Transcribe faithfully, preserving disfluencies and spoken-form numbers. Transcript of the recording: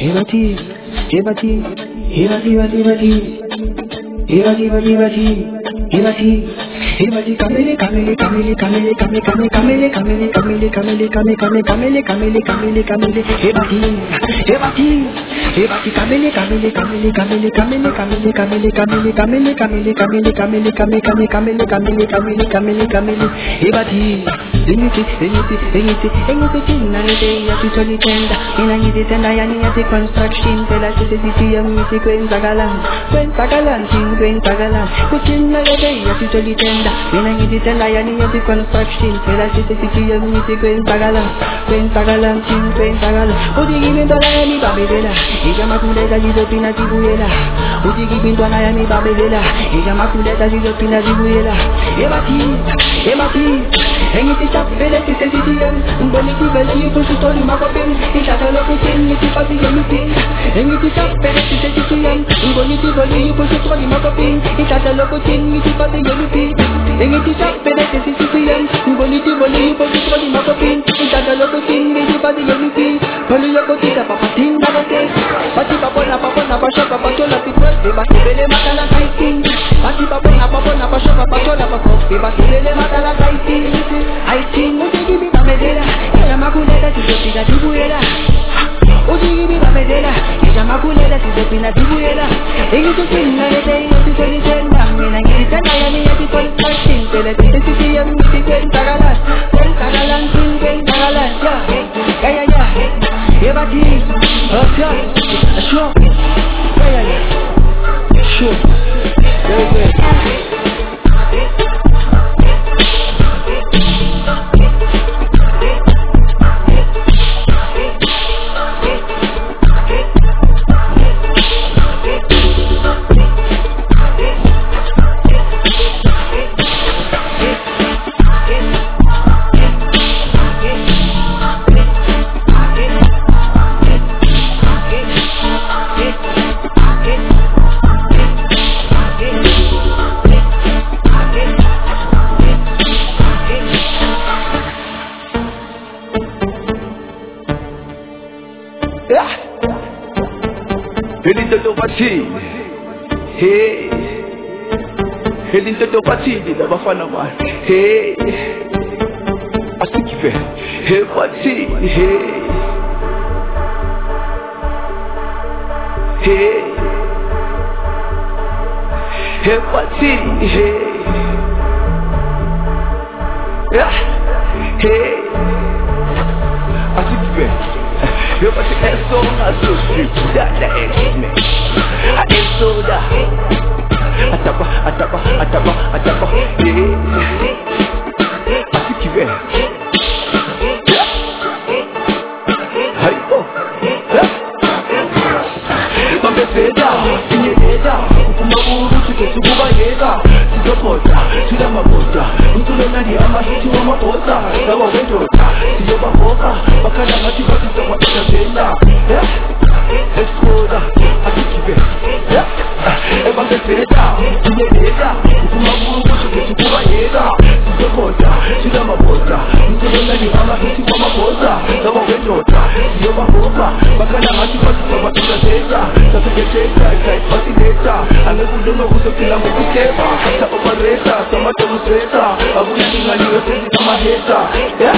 Hebati, Hebati, Hebati, Hebati, Hebati, Hebati, Hebati, Hebati, Hebati, Kamele, Kamele, Kamele, Kamele, Kamele, Kamele, Kamele, Kamele, Kamele, Kamele, Kamele, Kamele, Kamele, Kamele, Kamele, Hebati, Hebati, Hebati, Kamele, Kamele, Kamele, Kamele, Kamele, Kamele, Kamele, Kamele, Kamele, Kamele, Kamele, Kamele, Kamele, Kamele, Kamele, Kamele, Kamele, Kamele, Kamele, Hebati, Eniti, Eniti, Eniti, Eniti, Tinayete, Yati Solitenda, Inaniti Tenda, Yani Yati Construction, Tela City, Yamiti, Gwen Sagalan, Gwen Sagalan, Gwen Sagalan, Kuchinayete, Yati Solitenda, Inaniti Tenda, Yani Yati Construction, Tela City, Yamiti, Gwen Sagalan, Gwen Sagalan, Gwen Sagalan, Udigi Bindona Yami Babela, Ijamakuleta, Zizopina Zibuela, Udigi Bindona Yami Babela, Ijamakuleta, Zizopina Zibuela, Ebati, Ebati, Eniti Chap, Veleti, Sensitium, Boniti, Veleti, Pusitoli, Macopin, Ishatalo, Niti, Pati, Yamiti, Eniti Chap, Veleti, Sensitium, Boniti, Veleti, Pusitoli, Macopin, Ishatalo, Niti, Pati, Yamiti, Eniti Chap, Veleti, Sensitium, Boniti, Veleti, Pusitoli, Macopin, Ishatalo, Niti, Pati, Yamiti, Poliyokotita, Papatin, Babate, Pati, Papona, Papona, Pasha, Papatola, Pipati, Bati, Bele, Matala, Kaitin, Pati, Papona, Papona, Pasha, Papatola, Pakopi, Bati, Bele, Matala, Kaitin, I think Uji give me Bamedela, Yamakuleta, Tizopina, Tibuela. Uji give me Bamedela, Yamakuleta, Tizopina, Tibuela. Ego to sing, I say, you to tell it, and I get it, and I am here to call it fashion. Tell it, the city, and the Gwen Sagalan, Gwen Sagalan, Gwen Sagalan, yeah, yeah, yeah, yeah, but he, okay, sure, yeah, yeah, sure, yeah, yeah. Hey, heli ntoto patini da bafana man. Hey, asikive. Hey patini. Hey, hey, hey patini. Hey, yeah, hey, asikive. Yo pati eso na strip da da me. I am so da. Atapa, atapa, atapa, atapa. Yeah. Asikive. Hey oh. Bambe seda, inye seda. Kumaburu chike sukuba yeda. Sijopota, sida mabota. Utulo nani ama hiti wa mabota. Dawa wendota, siyoba boka. Bakana mati pati sawa itabenda. Yeah. Eskoda, asikive. Yeah. Bambe seda, inye seda. Kumaburu chike sukuba yeda. Sijopota, sida mabota. Utulo nani ama hiti wa mabota. Dawa wendota, siyoba boka. Bakana mati pati sawa itabenda. Sasa keteka, kai pati deta. Anakudoma kusokila mkikeba. Sa opereta, sama temuseta. Abuna tingaliwe sezi kama heta. Yeah.